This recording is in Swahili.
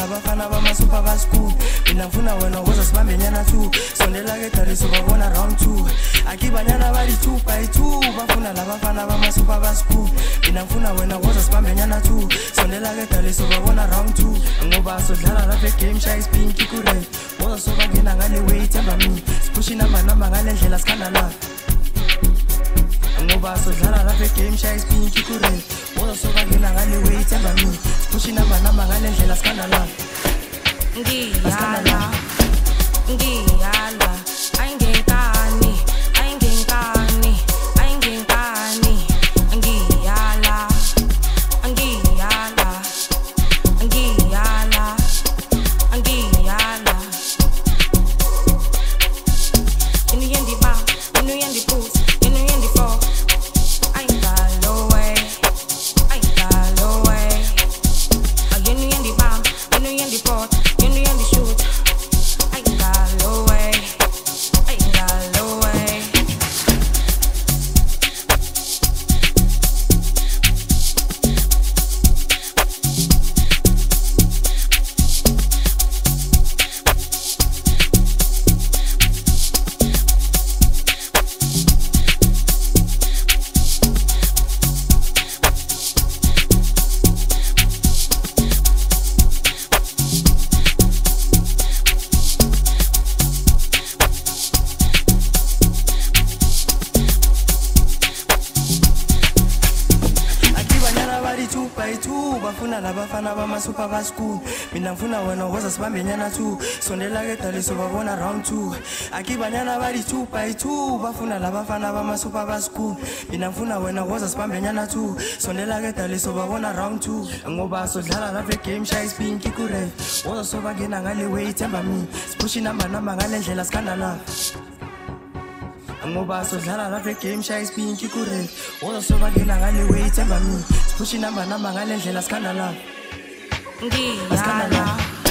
labafana bamasupa baskulu mina ngifuna wena woza sibambe nyana 2 sondela ke daliso babona round 2 akibanyana bali 2 by 2 bafuna labafana bamasupa baskulu mina ngifuna wena woza sibambe nyana 2 sondela ke daliso babona round 2 ngoba sodlala lapha game shy spin kikure woza soba ngena ngale way themba mi pushing number ngale ndlela sikhanda la ngoba sodlala lapha game shy spin kikure woza soba ngena ngale way themba mi pushing number ngale ndlela sikhanda la ngiyala ayingenkani ayingenkani ayingenkani ngiyala ngiyala ngiyala ngiyala yendi ba yendi put yendi for ayingalo way ayingalo way yendi ba yendi pot yendi shoot ayingalo way ayingalo way bafuna labafana bamasupa baskulu mina ngifuna wena woza sibambe nyana 2 sondela ke daliso babona round 2 akibanyana bali 2 by 2 bafuna labafana bamasupa baskulu mina ngifuna wena woza sibambe nyana 2 sondela ke daliso babona round 2 ngoba sodlala lapha game shy spin kikure woza soba ngena ngale way themba mi push number ngale ndlela sikhanda la ngoba sodlala lapha game shy spin kikure woza soba ngena ngale way themba mi push number ngale ndlela sikhanda la ngiyala